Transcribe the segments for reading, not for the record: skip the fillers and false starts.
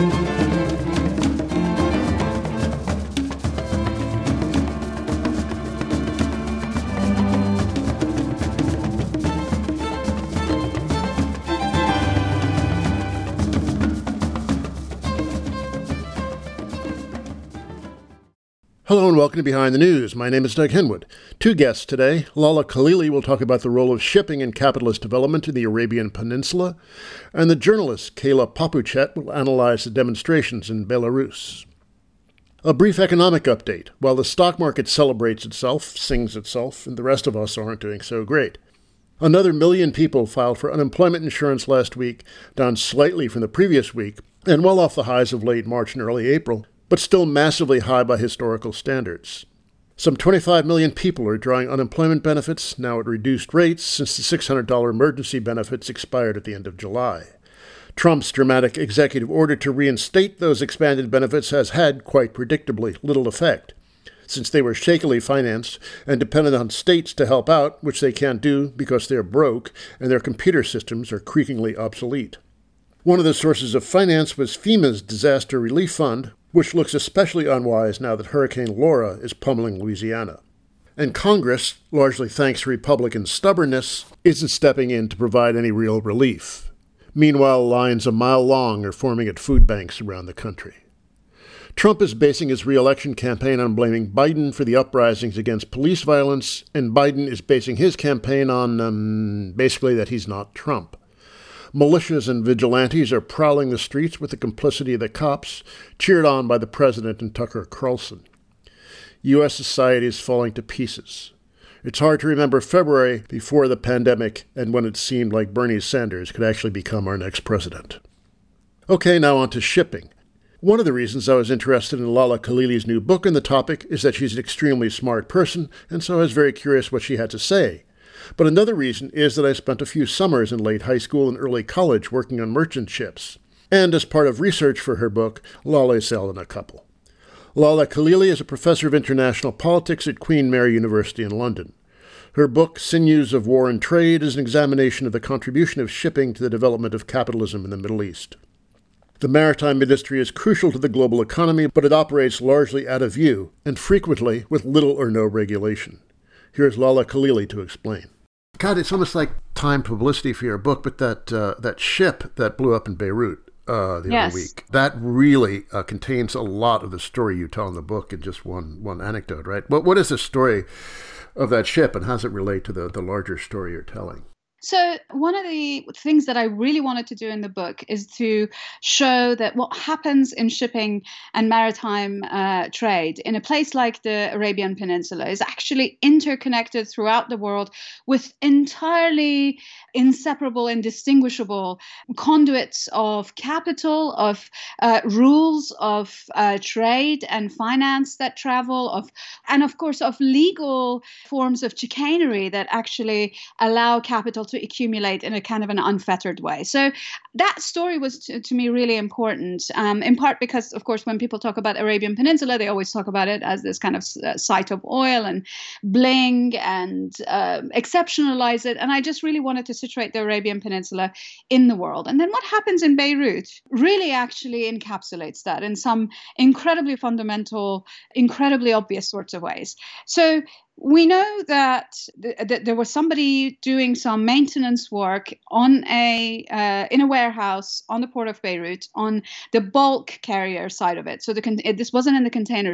Hello and welcome to Behind the News. My name is Doug Henwood. Two guests today. Lala Khalili will talk about the role of shipping in capitalist development in the Arabian Peninsula, and the journalist Kayla Papuchet will analyze the demonstrations in Belarus. A brief economic update. While the stock market celebrates itself, sings itself, and the rest of us aren't doing so great. Another 1 million people filed for unemployment insurance last week, down slightly from the previous week, and well off the highs of late March and early April, but still massively high by historical standards. Some 25 million people are drawing unemployment benefits, now at reduced rates, since the $600 emergency benefits expired at the end of July. Trump's dramatic executive order to reinstate those expanded benefits has had, quite predictably, little effect, since they were shakily financed and depended on states to help out, which they can't do because they're broke and their computer systems are creakingly obsolete. One of the sources of finance was FEMA's Disaster Relief Fund, which looks especially unwise now that Hurricane Laura is pummeling Louisiana. And Congress, largely thanks to Republican stubbornness, isn't stepping in to provide any real relief. Meanwhile, lines a mile long are forming at food banks around the country. Trump is basing his re-election campaign on blaming Biden for the uprisings against police violence, and Biden is basing his campaign on, basically, that he's not Trump. Militias and vigilantes are prowling the streets with the complicity of the cops, cheered on by the president and Tucker Carlson. U.S. society is falling to pieces. It's hard to remember February before the pandemic and when it seemed like Bernie Sanders could actually become our next president. Okay, now on to shipping. One of the reasons I was interested in Lala Khalili's new book on the topic is that she's an extremely smart person, and so I was very curious what she had to say. But another reason is that I spent a few summers in late high school and early college working on merchant ships. And as part of research for her book, Lala sailed on a couple. Lala Khalili is a professor of international politics at Queen Mary University in London. Her book, Sinews of War and Trade, is an examination of the contribution of shipping to the development of capitalism in the Middle East. The maritime industry is crucial to the global economy, but it operates largely out of view, and frequently with little or no regulation. Here's Lala Khalili to explain. God, it's almost like timed publicity for your book, but that ship that blew up in Beirut the other week, that really contains a lot of the story you tell in the book in just one anecdote, right? What is the story of that ship, and how does it relate to the larger story you're telling? So one of the things that I really wanted to do in the book is to show that what happens in shipping and maritime trade in a place like the Arabian Peninsula is actually interconnected throughout the world with entirely inseparable, indistinguishable conduits of capital, of rules of trade and finance that travel, and of course of legal forms of chicanery that actually allow capital to accumulate in a kind of an unfettered way. So that story was to me really important, in part because, of course, when people talk about Arabian Peninsula, they always talk about it as this kind of site of oil and bling and exceptionalize it. And I just really wanted to situate the Arabian Peninsula in the world. And then what happens in Beirut really actually encapsulates that in some incredibly fundamental, incredibly obvious sorts of ways. So we know that there was somebody doing some maintenance work in a warehouse on the port of Beirut on the bulk carrier side of it. So this wasn't in the container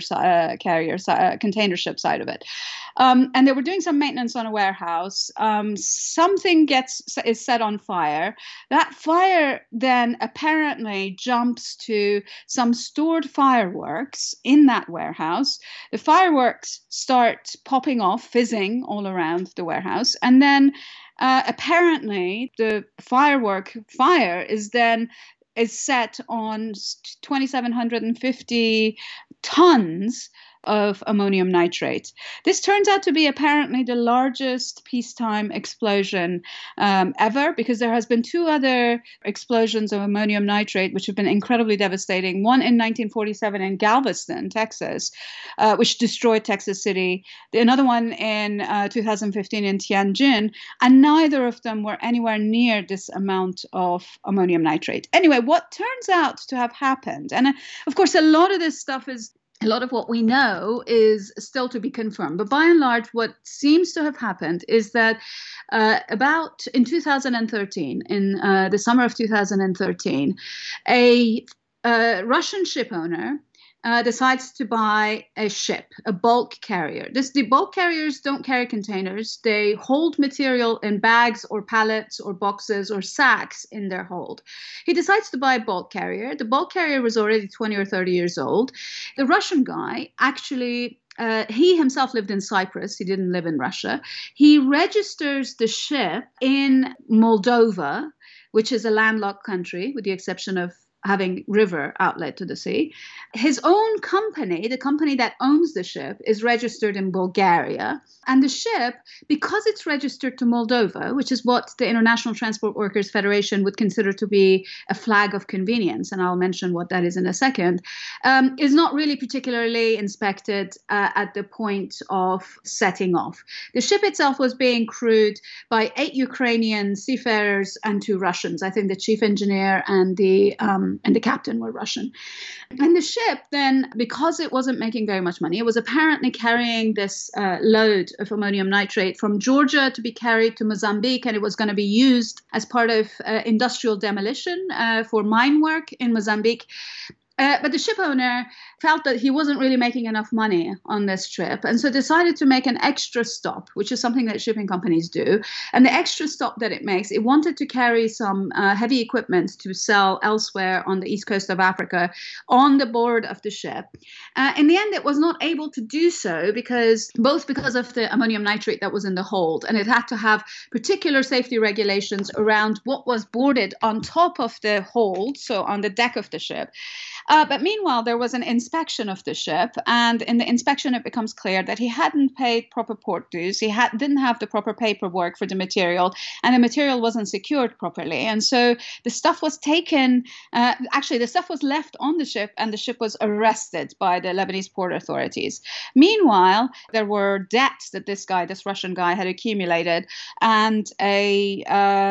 container ship side of it, and they were doing some maintenance on a warehouse. Something is set on fire. That fire then apparently jumps to some stored fireworks in that warehouse. The fireworks start popping off, fizzing all around the warehouse. And then apparently the fire is set on 2,750 tons of ammonium nitrate. This turns out to be apparently the largest peacetime explosion ever, because there has been two other explosions of ammonium nitrate which have been incredibly devastating. One in 1947 in Galveston, Texas, which destroyed Texas City. Another one in 2015 in Tianjin, and neither of them were anywhere near this amount of ammonium nitrate. Anyway, what turns out to have happened, and of course, a lot of this stuff is a lot of what we know is still to be confirmed. But by and large, what seems to have happened is that about in 2013, in the summer of 2013, a Russian ship owner decides to buy a ship, a bulk carrier. The bulk carriers don't carry containers. They hold material in bags or pallets or boxes or sacks in their hold. He decides to buy a bulk carrier. The bulk carrier was already 20 or 30 years old. The Russian guy actually he himself lived in Cyprus. He didn't live in Russia. He registers the ship in Moldova, which is a landlocked country, with the exception of having river outlet to the sea. His own company, the company that owns the ship, is registered in Bulgaria. And the ship, because it's registered to Moldova, which is what the International Transport Workers Federation would consider to be a flag of convenience, and I'll mention what that is in a second, is not really particularly inspected at the point of setting off. The ship itself was being crewed by 8 Ukrainian seafarers and 2 Russians. I think the chief engineer and the captain were Russian. And the ship then, because it wasn't making very much money, it was apparently carrying this load of ammonium nitrate from Georgia to be carried to Mozambique, and it was going to be used as part of industrial demolition for mine work in Mozambique. But the ship owner felt that he wasn't really making enough money on this trip, and so decided to make an extra stop, which is something that shipping companies do. And the extra stop that it makes, it wanted to carry some heavy equipment to sell elsewhere on the east coast of Africa on the board of the ship. In the end, it was not able to do so because of the ammonium nitrate that was in the hold, and it had to have particular safety regulations around what was boarded on top of the hold, so on the deck of the ship. But meanwhile, there was an inspection of the ship, and in the inspection, it becomes clear that he hadn't paid proper port dues. He didn't have the proper paperwork for the material, and the material wasn't secured properly. And so the stuff was taken, the stuff was left on the ship, and the ship was arrested by the Lebanese port authorities. Meanwhile, there were debts that this Russian guy, had accumulated, and a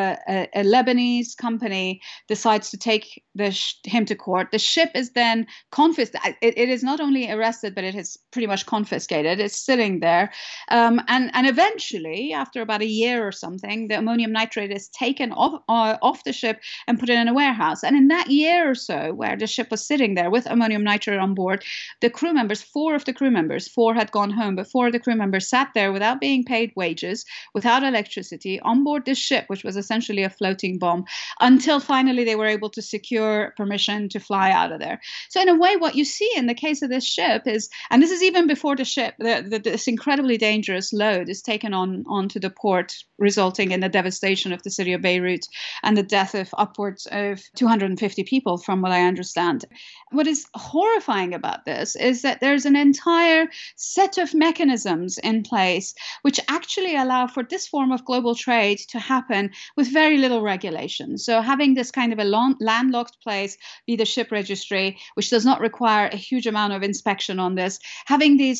Lebanese company decides to take him to court. The ship is then confiscated. It is not only arrested, but it is pretty much confiscated. It's sitting there. And eventually, after about a year or something, the ammonium nitrate is taken off the ship and put in a warehouse. And in that year or so, where the ship was sitting there with ammonium nitrate on board, the crew members, 4 of the crew members, 4 had gone home, but 4 of the crew members sat there without being paid wages, without electricity, on board this ship, which was essentially a floating bomb, until finally they were able to secure permission to fly out of there. So in a way, what you see in the case of this ship is, and this is even before the ship, this incredibly dangerous load is taken onto the port, resulting in the devastation of the city of Beirut and the death of upwards of 250 people, from what I understand. What is horrifying about this is that there's an entire set of mechanisms in place which actually allow for this form of global trade to happen with very little regulation. So having this kind of a landlocked place be the ship registry, which does not require a huge amount of inspection on this, having these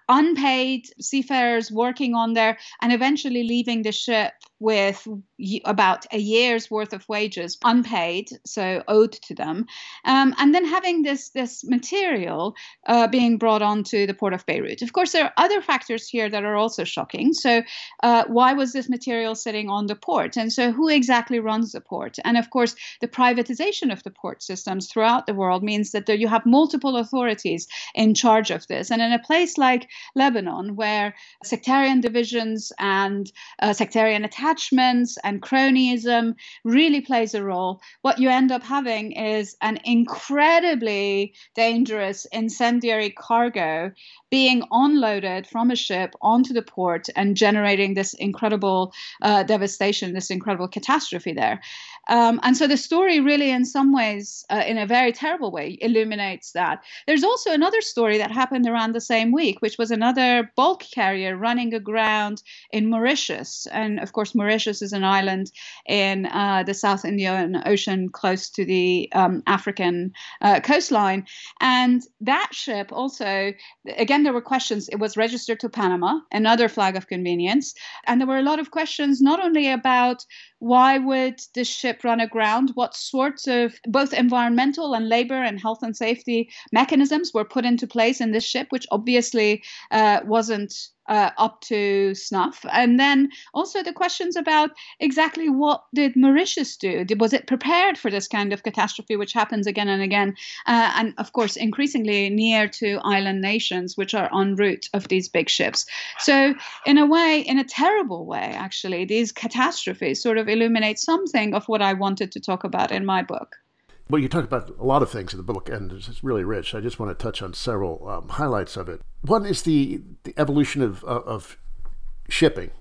unpaid seafarers working on there and eventually leaving the ship with about a year's worth of wages unpaid, so owed to them, and then having this material being brought onto the port of Beirut. Of course, there are other factors here that are also shocking. So why was this material sitting on the port? And so who exactly runs the port? And of course, the privatization of the port systems throughout the world means that you have multiple authorities in charge of this. And in a place like Lebanon, where sectarian divisions and sectarian attachments and cronyism really plays a role, what you end up having is an incredibly dangerous incendiary cargo being unloaded from a ship onto the port and generating this incredible devastation, this incredible catastrophe there. And so the story really, in some ways, in a very terrible way, illuminates that. There's also another story that happened around the same week, which was another bulk carrier running aground in Mauritius. And of course, Mauritius is an island in the South Indian Ocean close to the African coastline. And that ship also, again, there were questions. It was registered to Panama, another flag of convenience. And there were a lot of questions, not only about why would the ship run aground, what sorts of both environmental and labor and health and safety mechanisms were put into place in this ship, which obviously wasn't up to snuff. And then also the questions about exactly what did Mauritius do? Was it prepared for this kind of catastrophe, which happens again and again? And of course, increasingly near to island nations, which are en route of these big ships. So in a way, in a terrible way, actually, these catastrophes sort of illuminate something of what I wanted to talk about in my book. Well, you talk about a lot of things in the book, and it's really rich. I just want to touch on several highlights of it. One is the evolution of shipping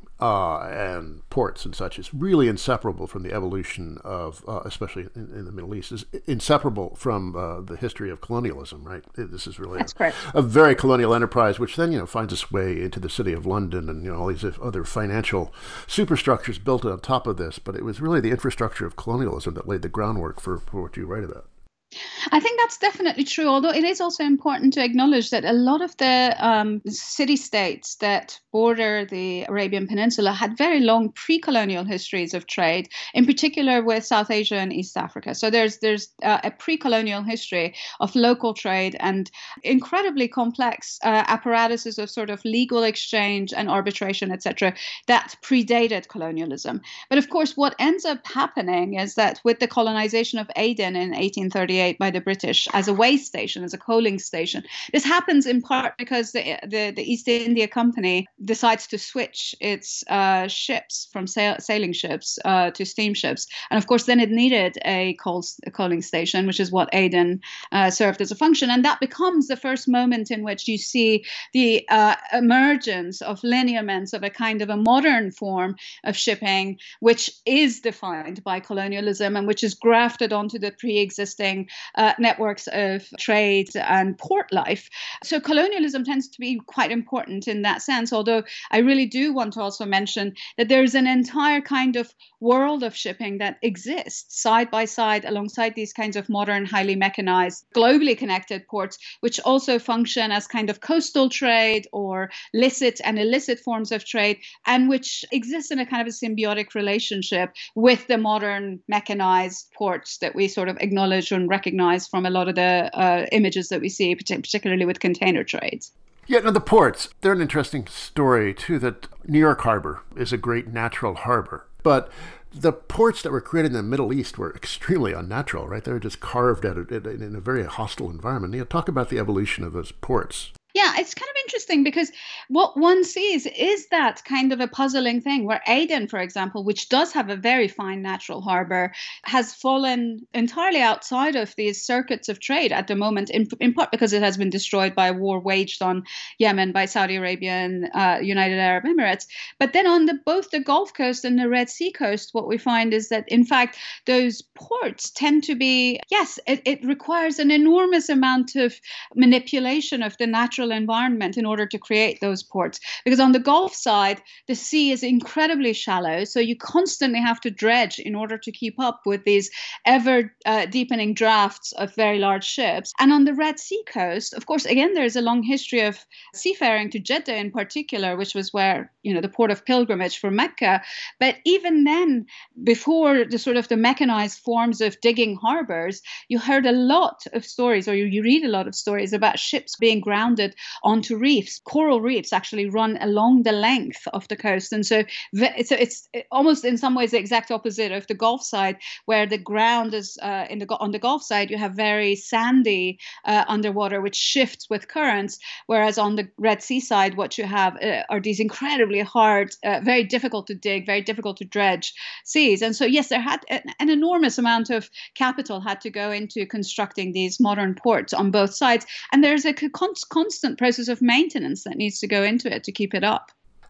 and ports and such is really inseparable from the evolution of, especially in the Middle East, is inseparable from the history of colonialism, right? This is really a very colonial enterprise, which then, finds its way into the city of London and, all these other financial superstructures built on top of this. But it was really the infrastructure of colonialism that laid the groundwork for what you write about. I think that's definitely true, although it is also important to acknowledge that a lot of the city-states that border the Arabian Peninsula had very long pre-colonial histories of trade, in particular with South Asia and East Africa. So there's a pre-colonial history of local trade and incredibly complex apparatuses of sort of legal exchange and arbitration, etc., that predated colonialism. But of course, what ends up happening is that with the colonization of Aden in 1838, by the British as a way station, as a coaling station. This happens in part because the East India Company decides to switch its ships from sailing ships to steamships. And of course, then it needed a coaling station, which is what Aden served as a function. And that becomes the first moment in which you see the emergence of lineaments of a kind of a modern form of shipping, which is defined by colonialism and which is grafted onto the pre-existing networks of trade and port life. So colonialism tends to be quite important in that sense, although I really do want to also mention that there's an entire kind of world of shipping that exists side by side alongside these kinds of modern, highly mechanized, globally connected ports, which also function as kind of coastal trade or licit and illicit forms of trade, and which exists in a kind of a symbiotic relationship with the modern mechanized ports that we sort of acknowledge and recognize from a lot of the images that we see, particularly with container trades. Yeah, now the ports, they're an interesting story too, that New York Harbor is a great natural harbor. But the ports that were created in the Middle East were extremely unnatural, right? They were just carved out in a very hostile environment. Talk about the evolution of those ports. Yeah, it's kind of interesting because what one sees is that kind of a puzzling thing where Aden, for example, which does have a very fine natural harbor, has fallen entirely outside of these circuits of trade at the moment, in part because it has been destroyed by a war waged on Yemen by Saudi Arabia and United Arab Emirates. But then on both the Gulf Coast and the Red Sea coast, what we find is that, in fact, those ports tend to be, yes, it requires an enormous amount of manipulation of the natural environment in order to create those ports. Because on the Gulf side, the sea is incredibly shallow, so you constantly have to dredge in order to keep up with these ever deepening drafts of very large ships. And on the Red Sea coast, of course, again, there's a long history of seafaring to Jeddah in particular, which was where, the port of pilgrimage for Mecca. But even then, before the sort of the mechanized forms of digging harbors, you heard a lot of stories, or you read a lot of stories about ships being grounded onto reefs. Coral reefs actually run along the length of the coast. And so it's almost in some ways the exact opposite of the Gulf side, where the ground is on the Gulf side, you have very sandy underwater, which shifts with currents. Whereas on the Red Sea side, what you have are these incredibly hard, very difficult to dig, very difficult to dredge seas. And so, yes, there had an enormous amount of capital had to go into constructing these modern ports on both sides. And there's a constant process of maintenance that needs to go into it to keep it up.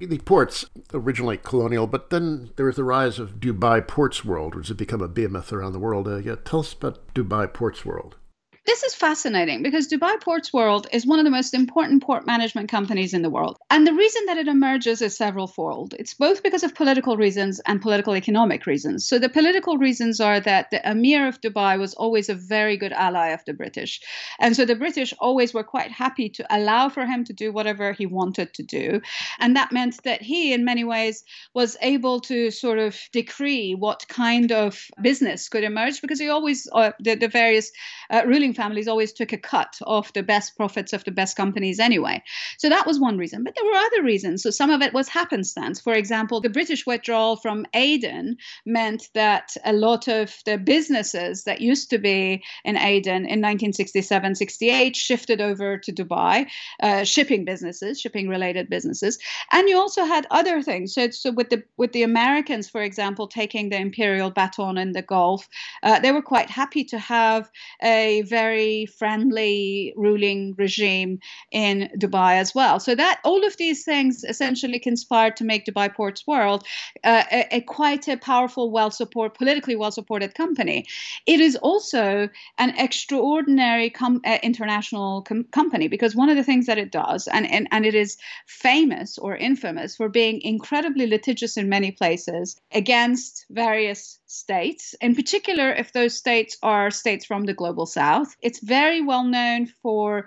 The ports, originally colonial, but then there was the rise of Dubai Ports World, which has become a behemoth around the world. Tell us about Dubai Ports World. This is fascinating because Dubai Ports World is one of the most important port management companies in the world. And the reason that it emerges is several-fold. It's both because of political reasons and political economic reasons. So the political reasons are that the Emir of Dubai was always a very good ally of the British. And so the British always were quite happy to allow for him to do whatever he wanted to do. And that meant that he, in many ways, was able to sort of decree what kind of business could emerge because he always, the various ruling families always took a cut of the best profits of the best companies anyway. So that was one reason. But there were other reasons. So some of it was happenstance. For example, the British withdrawal from Aden meant that a lot of the businesses that used to be in Aden in 1967-68 shifted over to Dubai, shipping businesses, shipping-related businesses. And you also had other things. So with the Americans, for example, taking the imperial baton in the Gulf, they were quite happy to have a very friendly ruling regime in Dubai as well. So that all of these things essentially conspired to make Dubai Ports World quite a powerful, politically well-supported company. It is also an extraordinary international company because one of the things that it does, and it is famous or infamous for being incredibly litigious in many places against various states, in particular if those states are states from the global south. It's very well known for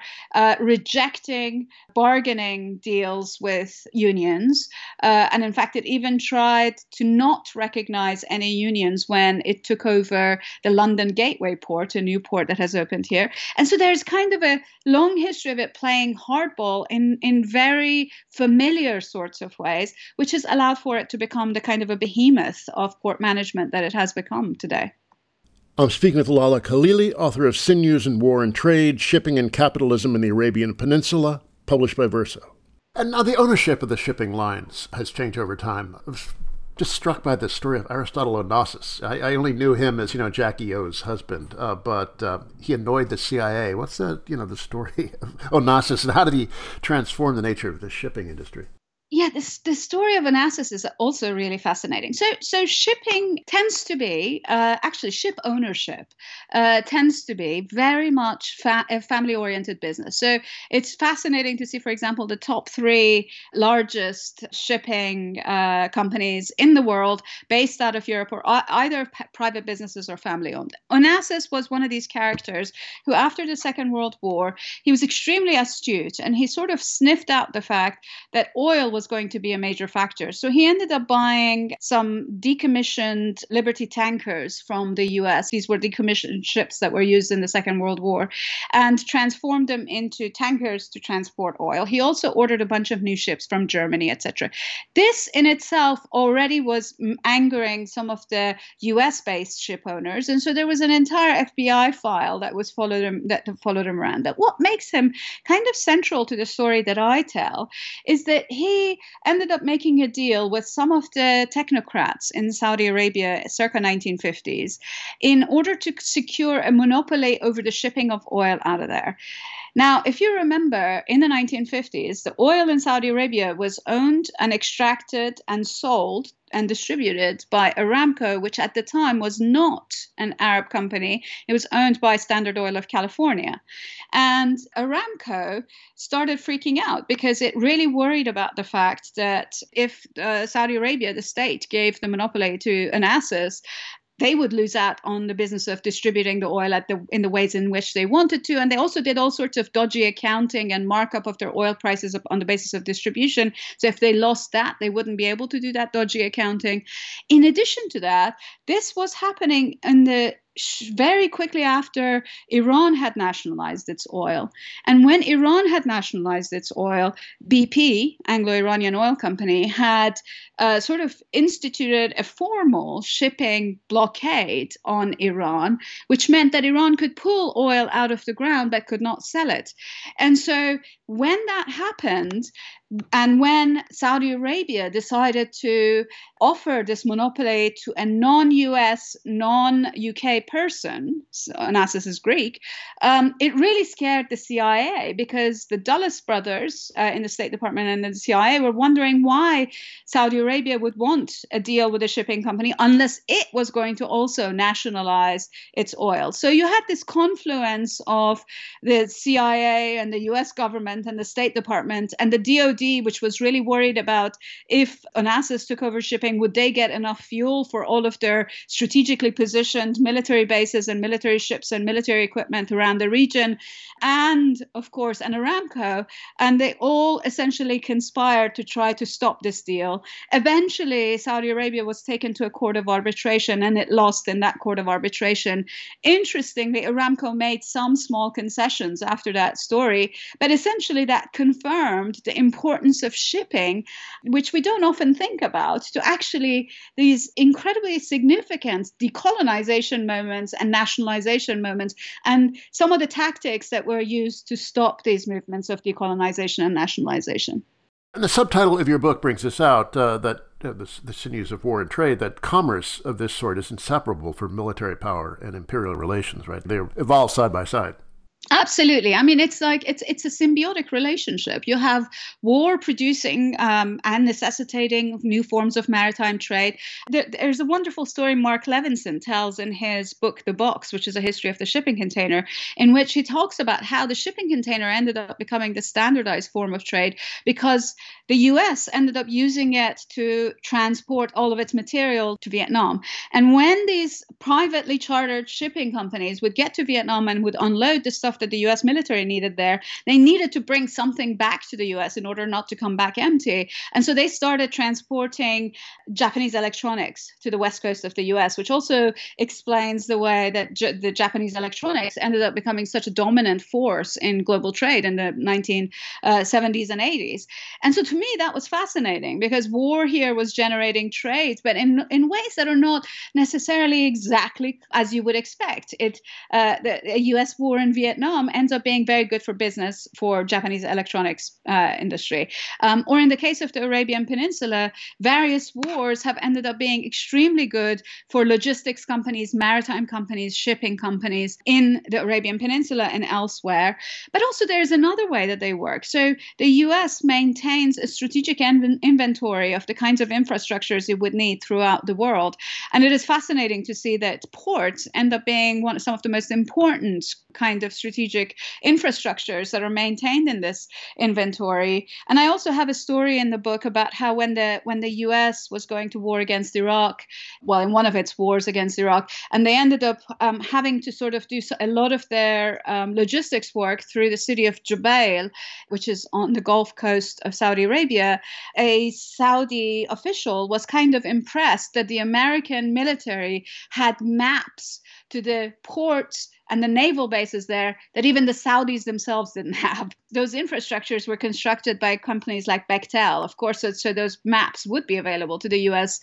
rejecting bargaining deals with unions. And in fact, it even tried to not recognize any unions when it took over the London Gateway port, a new port that has opened here. And so there's kind of a long history of it playing hardball in very familiar sorts of ways, which has allowed for it to become the kind of a behemoth of port management that it has become today. I'm speaking with Lala Khalili, author of Sinews in War and Trade, Shipping and Capitalism in the Arabian Peninsula, published by Verso. And now the ownership of the shipping lines has changed over time. I was just struck by the story of Aristotle Onassis. I only knew him as, Jackie O's husband, but he annoyed the CIA. What's the story of Onassis, and how did he transform the nature of the shipping industry? Yeah, the story of Onassis is also really fascinating. So shipping tends to be, actually ship ownership tends to be very much a family-oriented business. So it's fascinating to see, for example, the top three largest shipping companies in the world based out of Europe or either private businesses or family-owned. Onassis was one of these characters who, after the Second World War, he was extremely astute and he sort of sniffed out the fact that oil was going to be a major factor. So he ended up buying some decommissioned Liberty tankers from the US. These were decommissioned ships that were used in the Second World War, and transformed them into tankers to transport oil. He also ordered a bunch of new ships from Germany, etc. This in itself already was angering some of the US-based ship owners, and so there was an entire FBI file that followed him around. But what makes him kind of central to the story that I tell is that he ended up making a deal with some of the technocrats in Saudi Arabia circa 1950s in order to secure a monopoly over the shipping of oil out of there. Now, if you remember, in the 1950s, the oil in Saudi Arabia was owned and extracted and sold and distributed by Aramco, which at the time was not an Arab company. It was owned by Standard Oil of California. And Aramco started freaking out because it really worried about the fact that if Saudi Arabia, the state, gave the monopoly to Onassis, they would lose out on the business of distributing the oil in the ways in which they wanted to. And they also did all sorts of dodgy accounting and markup of their oil prices on the basis of distribution. So if they lost that, they wouldn't be able to do that dodgy accounting. In addition to that, this was happening in the very quickly after Iran had nationalized its oil. And when Iran had nationalized its oil, BP, Anglo-Iranian Oil Company, had sort of instituted a formal shipping blockade on Iran, which meant that Iran could pull oil out of the ground but could not sell it. And so when that happened, And when Saudi Arabia decided to offer this monopoly to a non-US, non-UK person, so Onassis is Greek, it really scared the CIA, because the Dulles brothers in the State Department and the CIA were wondering why Saudi Arabia would want a deal with a shipping company unless it was going to also nationalize its oil. So you had this confluence of the CIA and the US government and the State Department and the DoD, which was really worried about if Onassis took over shipping, would they get enough fuel for all of their strategically positioned military bases and military ships and military equipment around the region, and of course, an Aramco. And they all essentially conspired to try to stop this deal. Eventually, Saudi Arabia was taken to a court of arbitration, and it lost in that court of arbitration. Interestingly, Aramco made some small concessions after that story, but essentially that confirmed the importance of shipping, which we don't often think about, to actually these incredibly significant decolonization moments and nationalization moments, and some of the tactics that were used to stop these movements of decolonization and nationalization. And the subtitle of your book brings this out, that the sinews of war and trade, that commerce of this sort is inseparable from military power and imperial relations, right? They evolve side by side. Absolutely. I mean, it's like it's a symbiotic relationship. You have war producing and necessitating new forms of maritime trade. There's a wonderful story Mark Levinson tells in his book, The Box, which is a history of the shipping container, in which he talks about how the shipping container ended up becoming the standardized form of trade because the US ended up using it to transport all of its material to Vietnam. And when these privately chartered shipping companies would get to Vietnam and would unload the stuff that the US military needed there, they needed to bring something back to the US in order not to come back empty. And so they started transporting Japanese electronics to the west coast of the US, which also explains the way that the Japanese electronics ended up becoming such a dominant force in global trade in the 1970s and 80s. And so to me, that was fascinating because war here was generating trade, but in ways that are not necessarily exactly as you would expect. The US war in Vietnam ends up being very good for business for Japanese electronics industry. Or in the case of the Arabian Peninsula, various wars have ended up being extremely good for logistics companies, maritime companies, shipping companies in the Arabian Peninsula and elsewhere. But also there's another way that they work. So the US maintains a strategic inventory of the kinds of infrastructures it would need throughout the world. And it is fascinating to see that ports end up being some of the most important kind of strategic infrastructures that are maintained in this inventory. And I also have a story in the book about how when the US was going to war against Iraq, well, in one of its wars against Iraq, and they ended up having to sort of do a lot of their logistics work through the city of Jubail, which is on the Gulf coast of Saudi Arabia. A Saudi official was kind of impressed that the American military had maps to the ports and the naval bases there that even the Saudis themselves didn't have. Those infrastructures were constructed by companies like Bechtel, of course, so those maps would be available to the US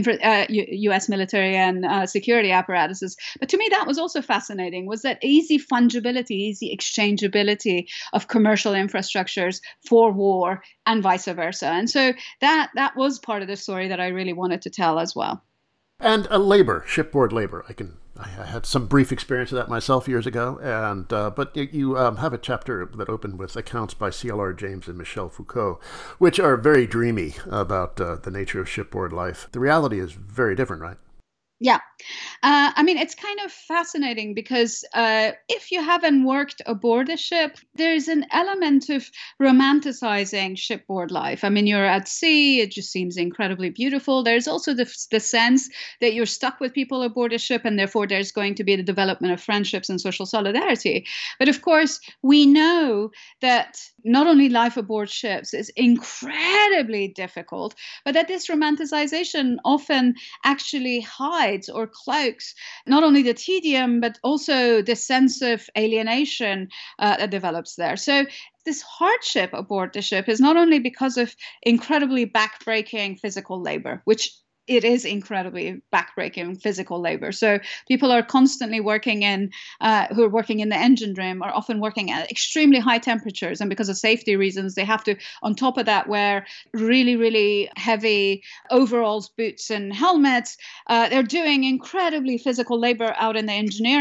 military and security apparatuses. But to me, that was also fascinating, was that easy fungibility, easy exchangeability of commercial infrastructures for war and vice versa. And so that was part of the story that I really wanted to tell as well. And labor, shipboard labor. I had some brief experience of that myself years ago, and but you have a chapter that opened with accounts by C.L.R. James and Michel Foucault, which are very dreamy about the nature of shipboard life. The reality is very different, right? Yeah. I mean, it's kind of fascinating because if you haven't worked aboard a ship, there's an element of romanticizing shipboard life. I mean, you're at sea, it just seems incredibly beautiful. There's also the sense that you're stuck with people aboard a ship, and therefore there's going to be the development of friendships and social solidarity. But of course, we know that not only life aboard ships is incredibly difficult, but that this romanticization often actually hides or cloaks not only the tedium, but also the sense of alienation that develops there. So this hardship aboard the ship is not only because of incredibly backbreaking physical labor, which it is incredibly backbreaking physical labor. So people are constantly working who are working in the engine room are often working at extremely high temperatures. And because of safety reasons, they have to, on top of that, wear really, really heavy overalls, boots, and helmets. They're doing incredibly physical labor out in the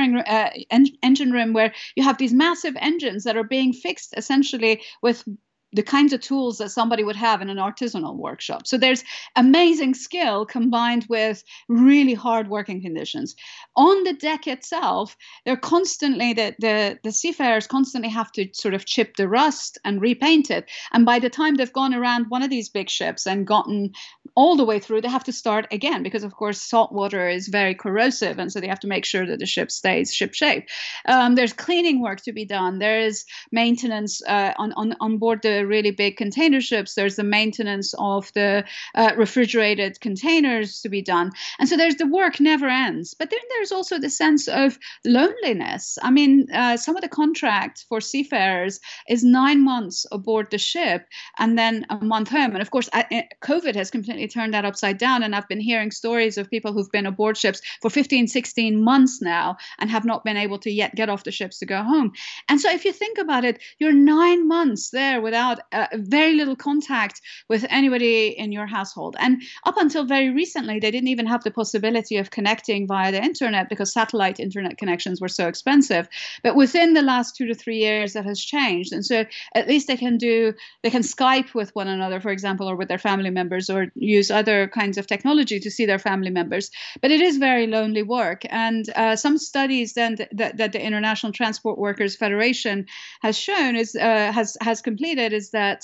engine room, where you have these massive engines that are being fixed essentially with the kinds of tools that somebody would have in an artisanal workshop. So there's amazing skill combined with really hard working conditions. On the deck itself, they're constantly, the seafarers constantly have to sort of chip the rust and repaint it. And by the time they've gone around one of these big ships and gotten all the way through, they have to start again because, of course, salt water is very corrosive. And so they have to make sure that the ship stays ship shape. There's cleaning work to be done. There is maintenance on board the really big container ships. There's the maintenance of the refrigerated containers to be done. And so the work never ends. But then there's also the sense of loneliness. I mean, some of the contract for seafarers is 9 months aboard the ship and then a month home. And of course, COVID has completely turned that upside down. And I've been hearing stories of people who've been aboard ships for 15, 16 months now and have not been able to yet get off the ships to go home. And so if you think about it, you're 9 months there without very little contact with anybody in your household. And up until very recently, they didn't even have the possibility of connecting via the internet because satellite internet connections were so expensive. But within the last 2 to 3 years, that has changed. And so at least they can Skype with one another, for example, or with their family members, or use other kinds of technology to see their family members. But it is very lonely work. And some studies then that the International Transport Workers Federation has shown has completed is that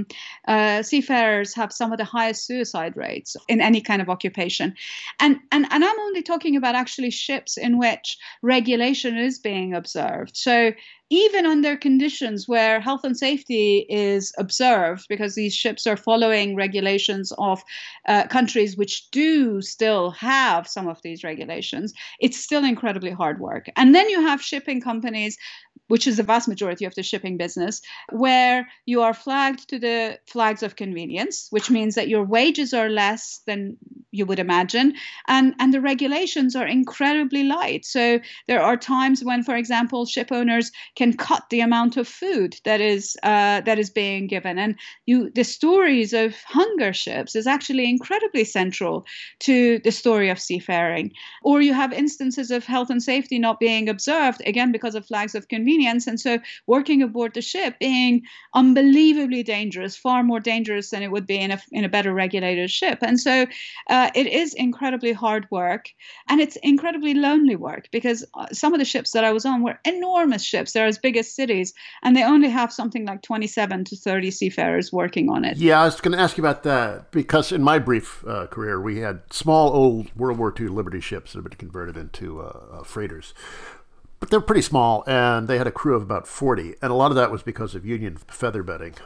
seafarers have some of the highest suicide rates in any kind of occupation. And I'm only talking about actually ships in which regulation is being observed. So even under conditions where health and safety is observed, because these ships are following regulations of countries which do still have some of these regulations, it's still incredibly hard work. And then you have shipping companies, which is the vast majority of the shipping business, where you are flagged to the flags of convenience, which means that your wages are less than you would imagine, and the regulations are incredibly light. So there are times when, for example, ship owners can cut the amount of food that is being given, and the stories of hunger ships is actually incredibly central to the story of seafaring. Or you have instances of health and safety not being observed, again because of flags of convenience, and so working aboard the ship being unbelievably dangerous, far more dangerous than it would be in a better regulated ship. And so it is incredibly hard work, and it's incredibly lonely work, because some of the ships that I was on were enormous ships. They're as big as cities, and they only have something like 27 to 30 seafarers working on it. Yeah, I was going to ask you about that, because in my brief career, we had small old World War II Liberty ships that had been converted into freighters. But they're pretty small, and they had a crew of about 40, and a lot of that was because of union feather bedding.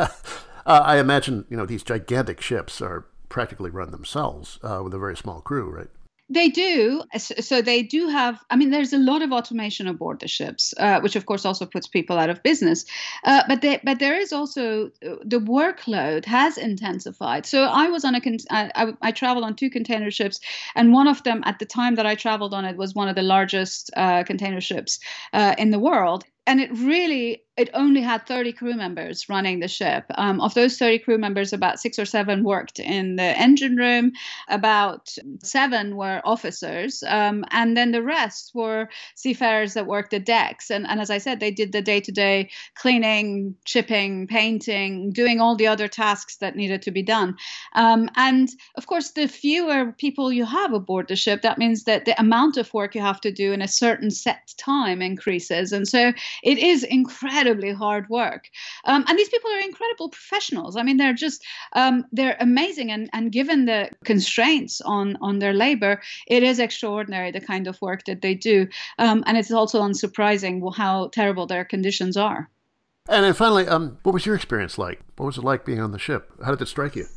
I imagine, these gigantic ships are practically run themselves with a very small crew, right? They do. So they do have, there's a lot of automation aboard the ships, which of course also puts people out of business. But there is also, the workload has intensified. So I was on I traveled on 2 container ships, and one of them at the time that I traveled on it was one of the largest container ships in the world. And it only had 30 crew members running the ship. Of those 30 crew members, about 6 or 7 worked in the engine room. About 7 were officers. And then the rest were seafarers that worked the decks. And as I said, they did the day-to-day cleaning, chipping, painting, doing all the other tasks that needed to be done. And of course, the fewer people you have aboard the ship, that means that the amount of work you have to do in a certain set time increases. And so it is incredibly hard work. And these people are incredible professionals. They're just, they're amazing. And given the constraints on their labor, it is extraordinary, the kind of work that they do. And it's also unsurprising how terrible their conditions are. And then finally, what was your experience like? What was it like being on the ship? How did it strike you?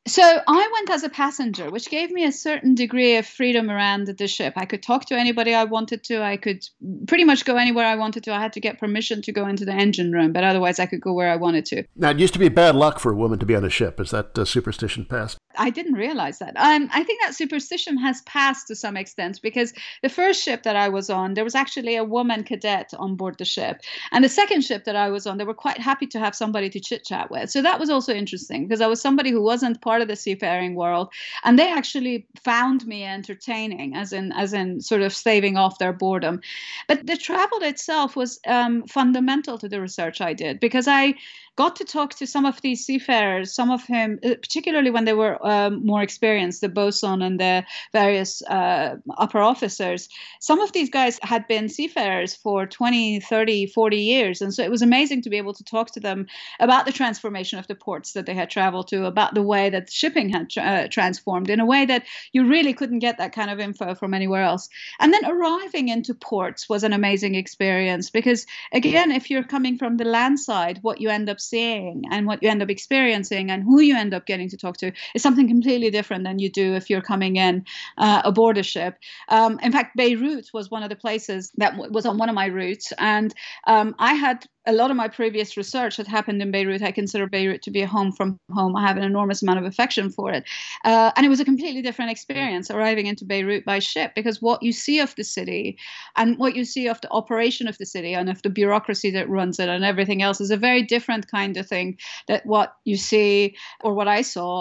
So I went as a passenger, which gave me a certain degree of freedom around the ship. I could talk to anybody I wanted to. I could pretty much go anywhere I wanted to. I had to get permission to go into the engine room, but otherwise I could go where I wanted to. Now, it used to be bad luck for a woman to be on a ship. Is that superstition passed? I didn't realize that. I think that superstition has passed to some extent because the first ship that I was on, there was actually a woman cadet on board the ship. And the second ship that I was on, they were quite happy to have somebody to chit chat with. So that was also interesting because I was somebody who wasn't part of the seafaring world. And they actually found me entertaining, as in sort of staving off their boredom. But the travel itself was fundamental to the research I did because I got to talk to some of these seafarers, some of whom, particularly when they were more experienced, the bosun and the various upper officers. Some of these guys had been seafarers for 20, 30, 40 years. And so it was amazing to be able to talk to them about the transformation of the ports that they had traveled to, about the way that shipping had transformed in a way that you really couldn't get that kind of info from anywhere else. And then arriving into ports was an amazing experience because, again, if you're coming from the land side, what you end up seeing and what you end up experiencing and who you end up getting to talk to is something completely different than you do if you're coming in aboard a ship. In fact, Beirut was one of the places that was on one of my routes, and I had a lot of my previous research had happened in Beirut. I consider Beirut to be a home from home. I have an enormous amount of affection for it. And it was a completely different experience arriving into Beirut by ship because what you see of the city and what you see of the operation of the city and of the bureaucracy that runs it and everything else is a very different kind of thing that what you see or what I saw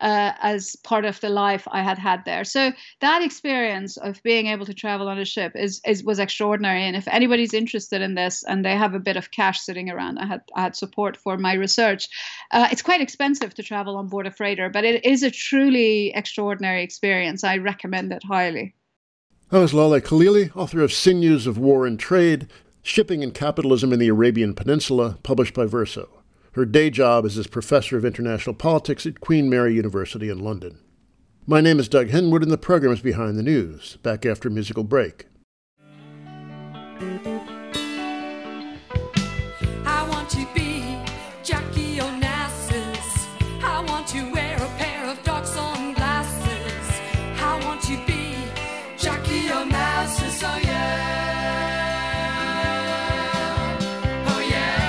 as part of the life I had there. So that experience of being able to travel on a ship was extraordinary. And if anybody's interested in this and they have a bit of cash sitting around, I had support for my research. It's quite expensive to travel on board a freighter, but it is a truly extraordinary experience. I recommend it highly. That was Lale Khalili, author of Sinews of War and Trade, Shipping and Capitalism in the Arabian Peninsula, published by Verso. Her day job is as Professor of International Politics at Queen Mary University in London. My name is Doug Henwood, and the program is Behind the News, back after a musical break. I want to be Jackie Onassis. I want to wear a pair of dark sunglasses. I want to be Jackie Onassis, oh yeah. Oh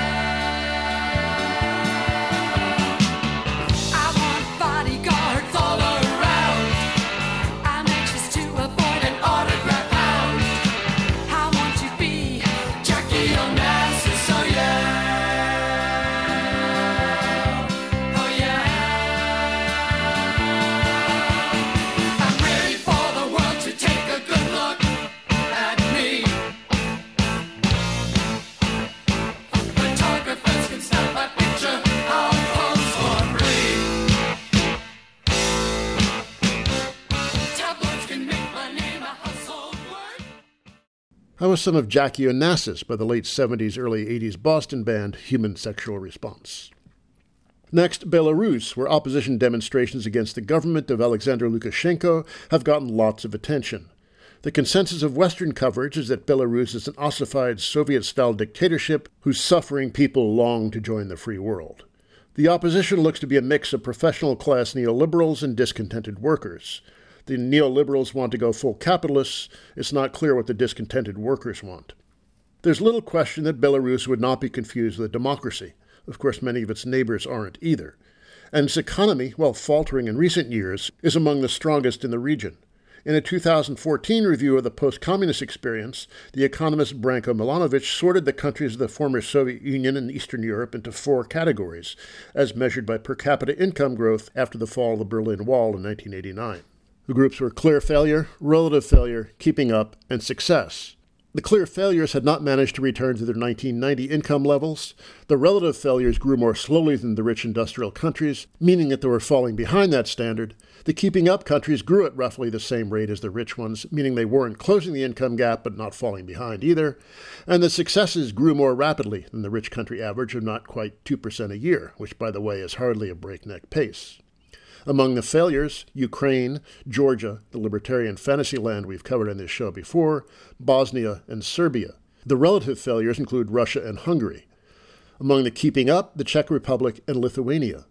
yeah. I want bodyguards all around. I'm anxious to avoid an autograph hound. I want to be Jackie Onassis, oh yeah. Oh yeah. I'm ready for the world to take a good look at me. Photographers can snap my picture, I'll pose for free. Tabloids can make my name a household word. That was some of Jackie Onassis by the late 70s, early 80s Boston band Human Sexual Response. Next, Belarus, where opposition demonstrations against the government of Alexander Lukashenko have gotten lots of attention. The consensus of Western coverage is that Belarus is an ossified Soviet-style dictatorship whose suffering people long to join the free world. The opposition looks to be a mix of professional-class neoliberals and discontented workers. The neoliberals want to go full capitalists. It's not clear what the discontented workers want. There's little question that Belarus would not be confused with a democracy. Of course, many of its neighbors aren't either. And its economy, while faltering in recent years, is among the strongest in the region. In a 2014 review of the post-communist experience, the economist Branko Milanovic sorted the countries of the former Soviet Union and Eastern Europe into 4 categories, as measured by per capita income growth after the fall of the Berlin Wall in 1989. The groups were clear failure, relative failure, keeping up, and success. The clear failures had not managed to return to their 1990 income levels. The relative failures grew more slowly than the rich industrial countries, meaning that they were falling behind that standard. The keeping up countries grew at roughly the same rate as the rich ones, meaning they weren't closing the income gap but not falling behind either. And the successes grew more rapidly than the rich country average of not quite 2% a year, which, by the way, is hardly a breakneck pace. Among the failures, Ukraine, Georgia, the libertarian fantasy land we've covered on this show before, Bosnia, and Serbia. The relative failures include Russia and Hungary. Among the keeping up, the Czech Republic and Lithuania.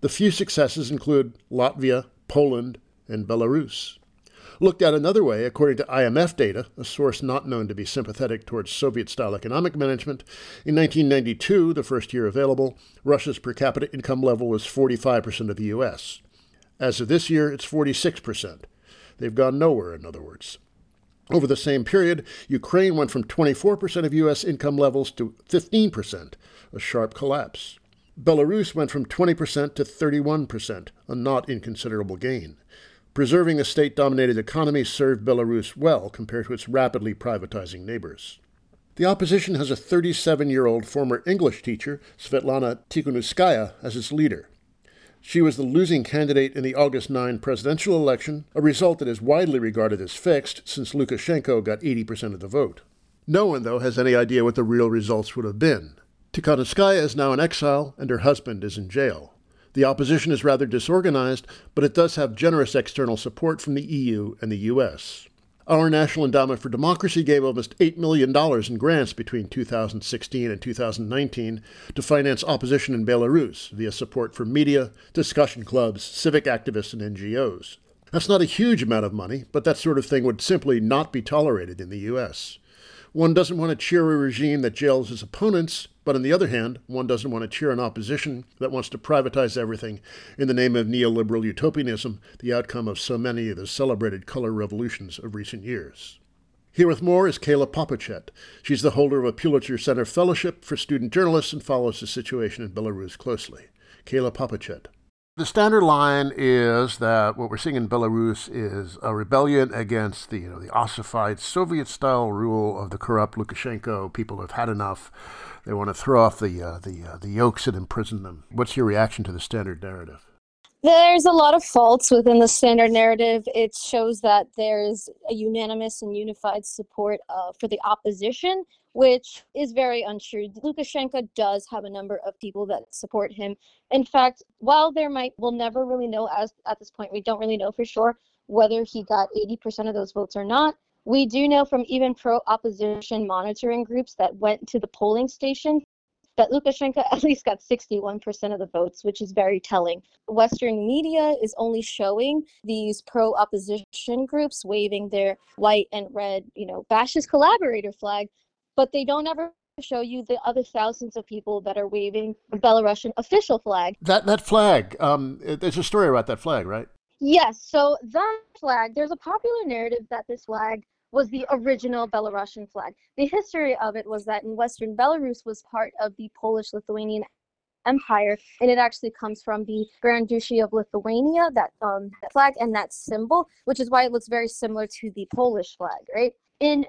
The few successes include Latvia, Poland, and Belarus. Looked at another way, according to IMF data, a source not known to be sympathetic towards Soviet-style economic management, in 1992, the first year available, Russia's per capita income level was 45% of the U.S. As of this year, it's 46%. They've gone nowhere, in other words. Over the same period, Ukraine went from 24% of U.S. income levels to 15%, a sharp collapse. Belarus went from 20% to 31%, a not inconsiderable gain. Preserving a state-dominated economy served Belarus well compared to its rapidly privatizing neighbors. The opposition has a 37-year-old former English teacher, Svetlana Tikhonovskaya, as its leader. She was the losing candidate in the August 9 presidential election, a result that is widely regarded as fixed since Lukashenko got 80% of the vote. No one, though, has any idea what the real results would have been. Tikhonovskaya is now in exile, and her husband is in jail. The opposition is rather disorganized, but it does have generous external support from the EU and the US. Our National Endowment for Democracy gave almost $8 million in grants between 2016 and 2019 to finance opposition in Belarus via support for media, discussion clubs, civic activists, and NGOs. That's not a huge amount of money, but that sort of thing would simply not be tolerated in the US. One doesn't want to cheer a regime that jails its opponents, but on the other hand, one doesn't want to cheer an opposition that wants to privatize everything in the name of neoliberal utopianism, the outcome of so many of the celebrated color revolutions of recent years. Here with more is Kayla Popochet. She's the holder of a Pulitzer Center Fellowship for Student Journalists and follows the situation in Belarus closely. Kayla Popochet. The standard line is that what we're seeing in Belarus is a rebellion against the ossified Soviet-style rule of the corrupt Lukashenko. People have had enough. They want to throw off the yokes and imprison them. What's your reaction to the standard narrative? There's a lot of faults within the standard narrative. It shows that there's a unanimous and unified support for the opposition, which is very untrue. Lukashenko does have a number of people that support him. In fact, while we'll never really know at this point, we don't really know for sure whether he got 80% of those votes or not. We do know from even pro-opposition monitoring groups that went to the polling station that Lukashenko at least got 61% of the votes, which is very telling. Western media is only showing these pro-opposition groups waving their white and red, fascist collaborator flag, but they don't ever show you the other thousands of people that are waving the Belarusian official flag. That flag, there's a story about that flag, right? Yes, so that flag, there's a popular narrative that this flag was the original Belarusian flag. The history of it was that in Western Belarus was part of the Polish-Lithuanian Empire, and it actually comes from the Grand Duchy of Lithuania, that flag and that symbol, which is why it looks very similar to the Polish flag, right? In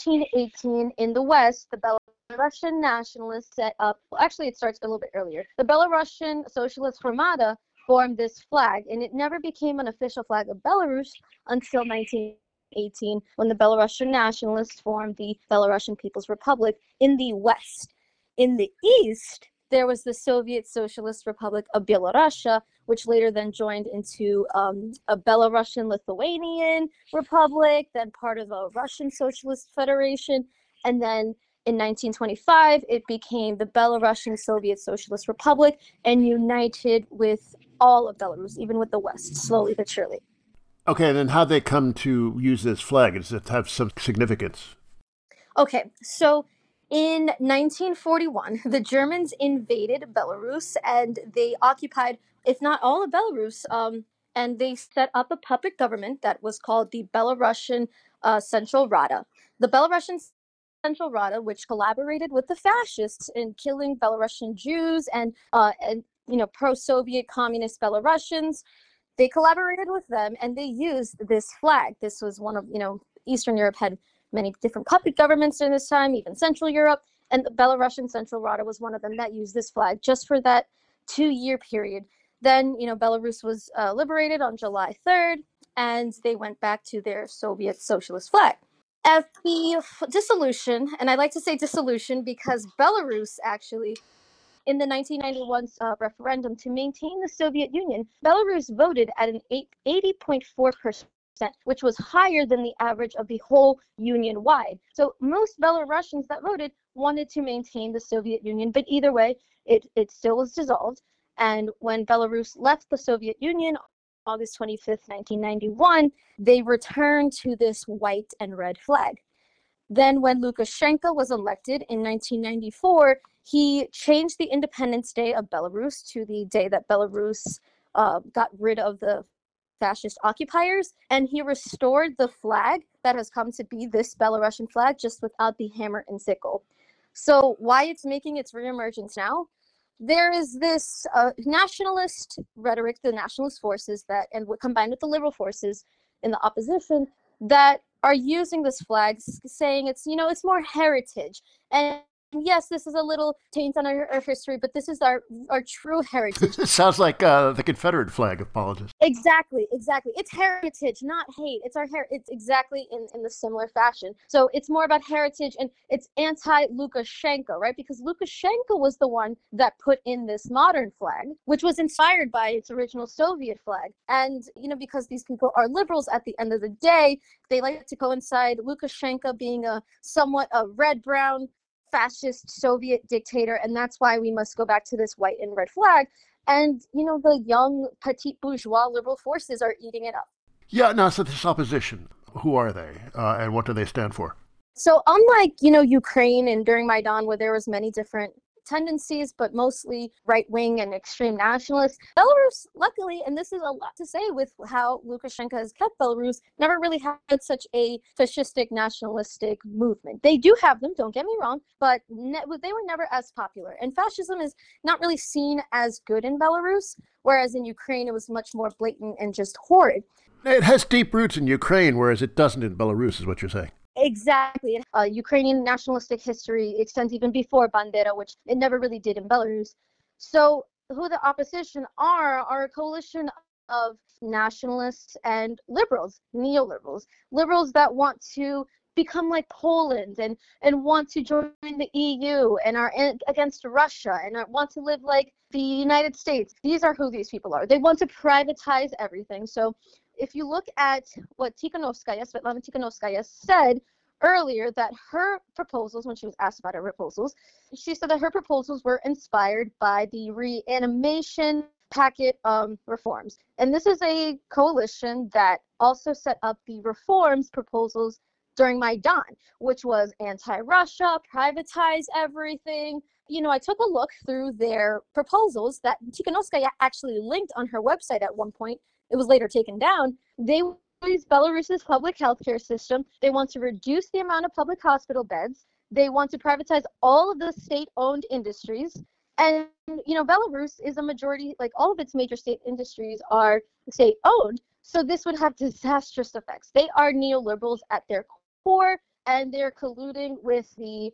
1918, in the West, the Belarusian nationalists set up, actually it starts a little bit earlier, the Belarusian Socialist Hromada formed this flag, and it never became an official flag of Belarus until 1918, when the Belarusian nationalists formed the Belarusian People's Republic in the West. In the East, there was the Soviet Socialist Republic of Belarusia, which later then joined into a Belarusian-Lithuanian Republic, then part of a Russian Socialist Federation, and then in 1925, it became the Belarusian Soviet Socialist Republic and united with all of Belarus, even with the West, slowly but surely. Okay, and then how'd they come to use this flag? Does it have some significance? Okay, so in 1941, the Germans invaded Belarus and they occupied, if not all of Belarus, and they set up a puppet government that was called the Belarusian Central Rada. The Belarusian Central Rada, which collaborated with the fascists in killing Belarusian Jews and pro-Soviet communist Belarusians, they collaborated with them and they used this flag. This was one of, Eastern Europe had many different puppet governments during this time, even Central Europe, and the Belarusian Central Rada was one of them that used this flag just for that 2-year period. Then, Belarus was liberated on July 3rd, and they went back to their Soviet socialist flag. At the dissolution, and I like to say dissolution because Belarus actually, in the 1991 referendum to maintain the Soviet Union, Belarus voted at an 80.4%, which was higher than the average of the whole Union-wide. So most Belarusians that voted wanted to maintain the Soviet Union, but either way, it still was dissolved. And when Belarus left the Soviet Union, August 25th, 1991, they returned to this white and red flag. Then when Lukashenko was elected in 1994, he changed the Independence Day of Belarus to the day that Belarus got rid of the fascist occupiers, and he restored the flag that has come to be this Belarusian flag, just without the hammer and sickle. So why it's making its reemergence now? There is this nationalist rhetoric, the nationalist forces that, and combined with the liberal forces in the opposition, that are using this flag, saying it's, it's more heritage. And yes, this is a little taint on our history, but this is our true heritage. It sounds like the Confederate flag of politics. Exactly. It's heritage, not hate. It's our it's exactly in the similar fashion. So it's more about heritage, and it's anti-Lukashenko, right? Because Lukashenko was the one that put in this modern flag, which was inspired by its original Soviet flag. And, because these people are liberals at the end of the day, they like to coincide Lukashenko being a somewhat a red-brown fascist Soviet dictator, and that's why we must go back to this white and red flag. And, the young petite bourgeois liberal forces are eating it up. Yeah, now, so this opposition, who are they, and what do they stand for? So unlike, Ukraine and during Maidan, where there was many different tendencies, but mostly right-wing and extreme nationalists, Belarus, luckily, and this is a lot to say with how Lukashenko has kept Belarus, never really had such a fascistic nationalistic movement. They do have them, don't get me wrong, but they were never as popular. And fascism is not really seen as good in Belarus, whereas in Ukraine it was much more blatant and just horrid. It has deep roots in Ukraine, whereas it doesn't in Belarus, is what you're saying. Exactly. Ukrainian nationalistic history extends even before Bandera, which it never really did in Belarus. So who the opposition are a coalition of nationalists and liberals, neoliberals, liberals that want to become like Poland and want to join the EU and are against Russia and want to live like the United States. These are who these people are. They want to privatize everything. So if you look at what Svetlana Tikhanovskaya said earlier, that her proposals, when she was asked about her proposals, she said that her proposals were inspired by the reanimation packet reforms. And this is a coalition that also set up the reforms proposals during Maidan, which was anti-Russia, privatize everything. I took a look through their proposals that Tikhanovskaya actually linked on her website at one point. It was later taken down. They use Belarus's public healthcare system. They want to reduce the amount of public hospital beds. They want to privatize all of the state-owned industries. And, Belarus is a majority, like all of its major state industries are state-owned. So this would have disastrous effects. They are neoliberals at their core, and they're colluding with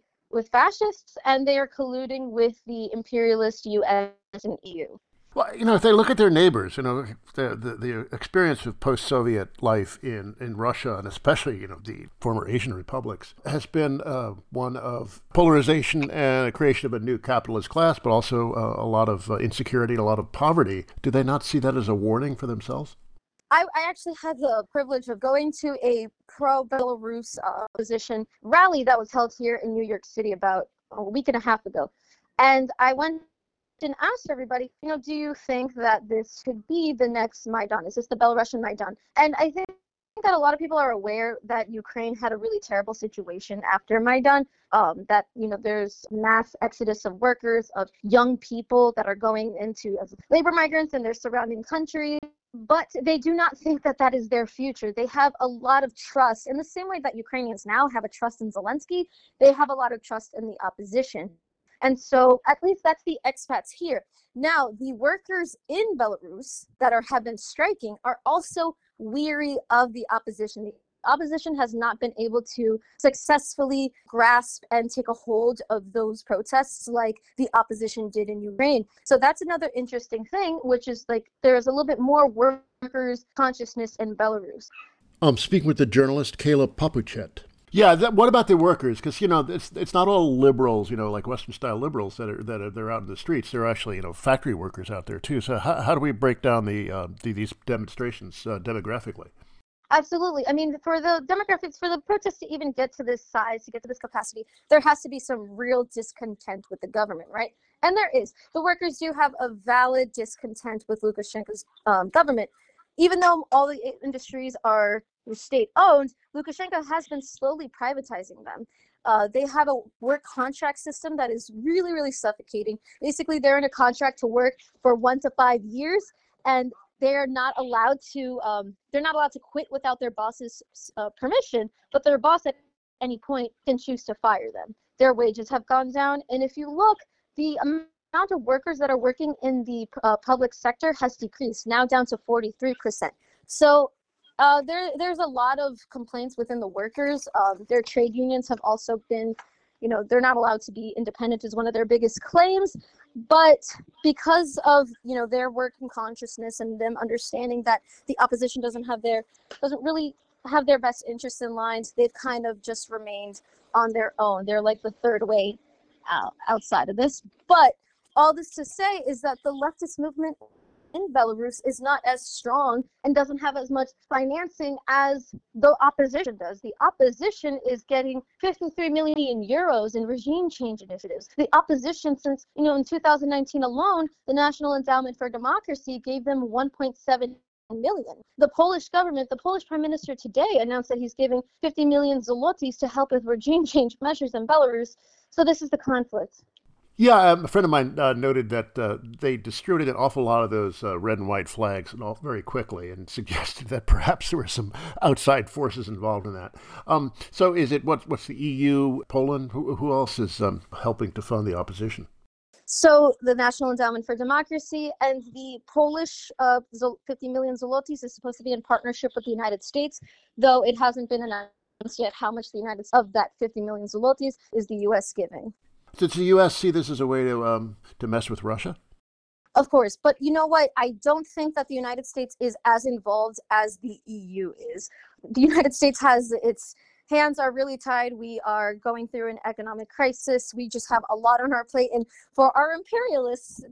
fascists, and they are colluding with the imperialist US and EU. Well, if they look at their neighbors, the experience of post-Soviet life in Russia, and especially, the former Asian republics, has been one of polarization and a creation of a new capitalist class, but also a lot of insecurity and a lot of poverty. Do they not see that as a warning for themselves? I actually had the privilege of going to a pro-Belarus opposition rally that was held here in New York City about a week and a half ago. And I went and asked everybody, do you think that this could be the next Maidan? Is this the Belarusian Maidan? And I think that a lot of people are aware that Ukraine had a really terrible situation after Maidan, that, there's mass exodus of workers, of young people that are going into as labor migrants in their surrounding countries. But they do not think that that is their future. They have a lot of trust. In the same way that Ukrainians now have a trust in Zelensky, they have a lot of trust in the opposition. And so at least that's the expats here. Now, the workers in Belarus that have been striking are also weary of the opposition. The opposition has not been able to successfully grasp and take a hold of those protests like the opposition did in Ukraine. So that's another interesting thing, which is like there's a little bit more workers' consciousness in Belarus. I'm speaking with the journalist Kayla Papuchet. Yeah, what about the workers? Because it's not all liberals, like Western-style liberals they're out in the streets. They're actually factory workers out there too. So how do we break down these demonstrations demographically? Absolutely. I mean, for the demographics, for the protests to even get to this size, to get to this capacity, there has to be some real discontent with the government, right? And there is. The workers do have a valid discontent with Lukashenko's government. Even though all the industries are state-owned, Lukashenko has been slowly privatizing them. They have a work contract system that is really, really suffocating. Basically, they're in a contract to work for 1 to 5 years, and they're not allowed to quit without their boss's permission, but their boss at any point can choose to fire them. Their wages have gone down, and if you look, the amount of workers that are working in the public sector has decreased, now down to 43%. So there's a lot of complaints within the workers. Their trade unions have also been, they're not allowed to be independent is one of their biggest claims. But because of, their working consciousness and them understanding that the opposition doesn't really have their best interests in line, they've kind of just remained on their own. They're like the third way outside of this. But all this to say is that the leftist movement in Belarus is not as strong and doesn't have as much financing as the opposition does. The opposition is getting 53 million euros in regime change initiatives. The opposition, since, in 2019 alone, the National Endowment for Democracy gave them 1.7 million. The Polish government, the Polish prime minister today announced that he's giving 50 million zlotys to help with regime change measures in Belarus. So this is the conflict. Yeah, a friend of mine noted that they distributed an awful lot of those red and white flags and all very quickly, and suggested that perhaps there were some outside forces involved in that. So is it, what's the EU, Poland? Who else is helping to fund the opposition? So the National Endowment for Democracy and the Polish 50 million zlotys is supposed to be in partnership with the United States, though it hasn't been announced yet how much the United States of that 50 million zlotys is the U.S. giving. Does the U.S. see this as a way to mess with Russia? Of course, but you know what? I don't think that the United States is as involved as the EU is. The United States has its hands are really tied. We are going through an economic crisis. We just have a lot on our plate. And for our imperialists,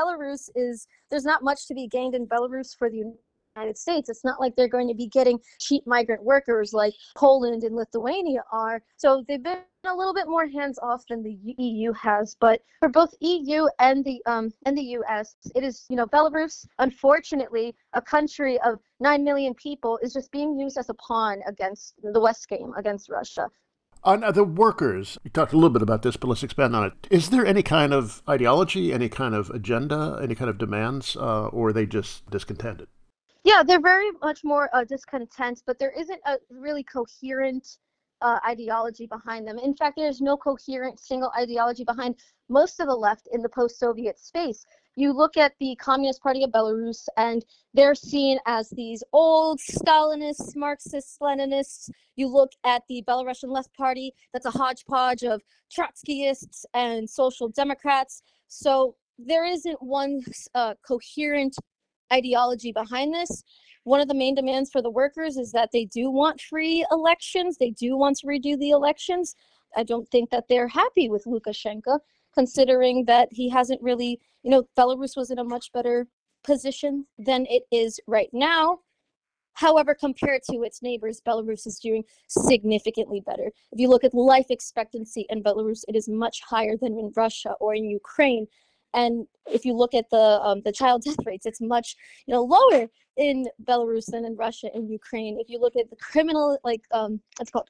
there's not much to be gained in Belarus for the United States. It's not like they're going to be getting cheap migrant workers like Poland and Lithuania are. So they've been a little bit more hands-off than the EU has. But for both EU and the US, it is, Belarus, unfortunately, a country of 9 million people, is just being used as a pawn against the West game, against Russia. On the workers, we talked a little bit about this, but let's expand on it. Is there any kind of ideology, any kind of agenda, any kind of demands, or are they just discontented? Yeah, they're very much more discontent, but there isn't a really coherent ideology behind them. In fact, there's no coherent single ideology behind most of the left in the post-Soviet space. You look at the Communist Party of Belarus, and they're seen as these old Stalinists, Marxists, Leninists. You look at the Belarusian Left Party, that's a hodgepodge of Trotskyists and Social Democrats. So there isn't one coherent ideology behind this. One of the main demands for the workers is that they do want free elections. They do want to redo the elections. I don't think that they're happy with Lukashenko, considering that he hasn't really, Belarus was in a much better position than it is right now. However, compared to its neighbors, Belarus is doing significantly better. If you look at life expectancy in Belarus, it is much higher than in Russia or in Ukraine. And if you look at the child death rates, it's much lower in Belarus than in Russia and Ukraine. If you look at the criminal, it's called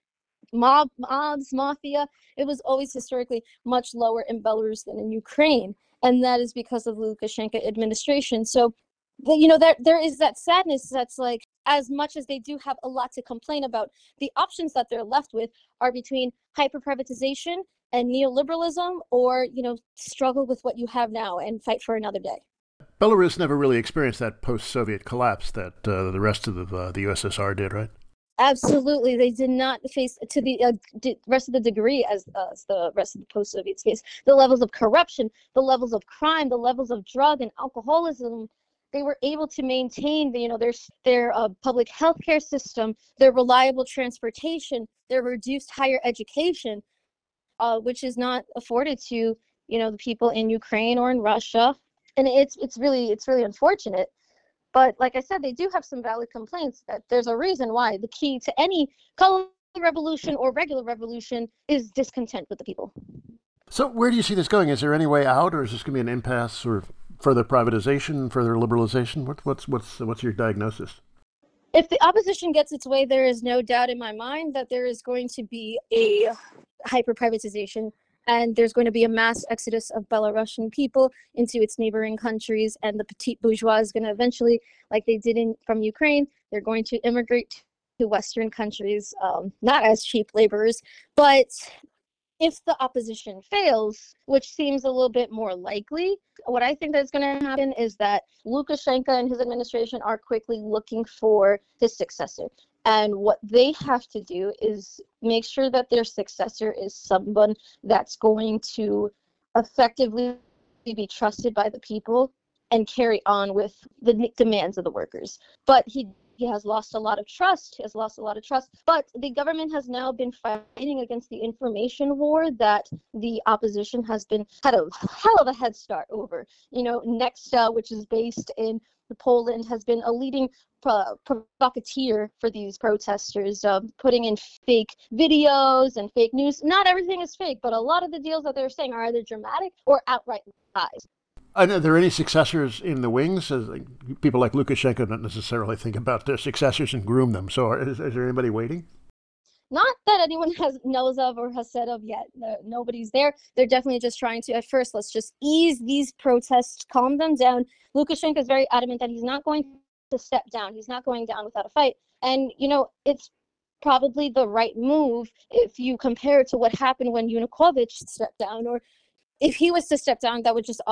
mobs, mafia, it was always historically much lower in Belarus than in Ukraine, and that is because of the Lukashenko administration. So, there is that sadness that's like, as much as they do have a lot to complain about, the options that they're left with are between hyper-privatization and neoliberalism, or struggle with what you have now and fight for another day. Belarus never really experienced that post-Soviet collapse that the rest of the USSR did, right? Absolutely, they did not face to the rest of the degree as the rest of the post-Soviet space. The levels of corruption, the levels of crime, the levels of drug and alcoholism. They were able to maintain, their public healthcare system, their reliable transportation, their reduced higher education, which is not afforded to, the people in Ukraine or in Russia. And it's really unfortunate. But like I said, they do have some valid complaints that there's a reason why the key to any color revolution or regular revolution is discontent with the people. So where do you see this going? Is there any way out, or is this going to be an impasse, or further privatization, further liberalization? What's your diagnosis? If the opposition gets its way, there is no doubt in my mind that there is going to be a hyper privatization, and there's going to be a mass exodus of Belarusian people into its neighboring countries, and the petite bourgeois is going to eventually, like they did from Ukraine, they're going to immigrate to Western countries, not as cheap laborers, but if the opposition fails, which seems a little bit more likely, what I think that's going to happen is that Lukashenko and his administration are quickly looking for his successor. And what they have to do is make sure that their successor is someone that's going to effectively be trusted by the people and carry on with the demands of the workers. But he has lost a lot of trust. But the government has now been fighting against the information war that the opposition had a hell of a head start over. Nexta, which is based in Poland, has been a leading provocateur for these protesters, putting in fake videos and fake news. Not everything is fake, but a lot of the deals that they're saying are either dramatic or outright lies. Are there any successors in the wings? People like Lukashenko don't necessarily think about their successors and groom them. So is there anybody waiting? Not that anyone knows of or has said of yet. Nobody's there. They're definitely just trying to, at first, let's just ease these protests, calm them down. Lukashenko is very adamant that he's not going to step down. He's not going down without a fight. And, it's probably the right move if you compare it to what happened when Yanukovych stepped down, or if he was to step down, that would just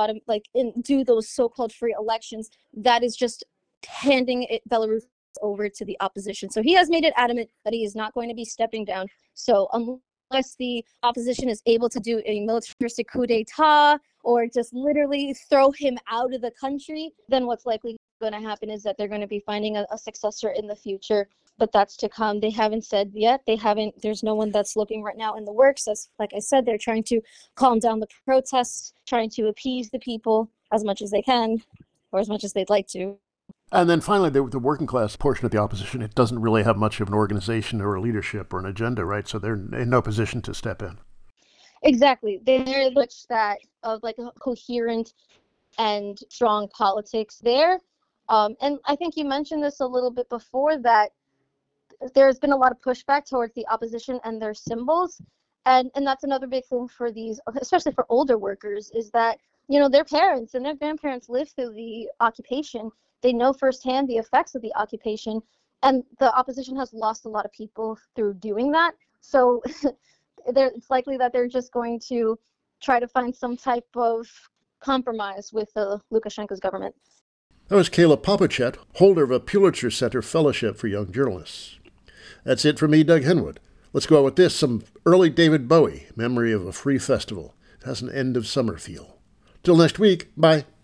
do those so-called free elections. That is just handing Belarus over to the opposition. So he has made it adamant that he is not going to be stepping down. So unless the opposition is able to do a militaristic coup d'etat or just literally throw him out of the country, then what's likely going to happen is that they're going to be finding a successor in the future. But that's to come. They haven't said yet. There's no one that's looking right now in the works. As like I said, they're trying to calm down the protests, trying to appease the people as much as they can, or as much as they'd like to. And then finally, the working class portion of the opposition, it doesn't really have much of an organization or a leadership or an agenda, right? So they're in no position to step in. Exactly. They're much that of like a coherent and strong politics there. And I think you mentioned this a little bit before, that there's been a lot of pushback towards the opposition and their symbols. And that's another big thing for these, especially for older workers, is that, their parents and their grandparents lived through the occupation. They know firsthand the effects of the occupation, and the opposition has lost a lot of people through doing that. So it's likely that they're just going to try to find some type of compromise with Lukashenko's government. That was Kayla Popochet, holder of a Pulitzer Center Fellowship for Young Journalists. That's it for me, Doug Henwood. Let's go out with this, some early David Bowie, Memory of a Free Festival. It has an end of summer feel. Till next week, bye.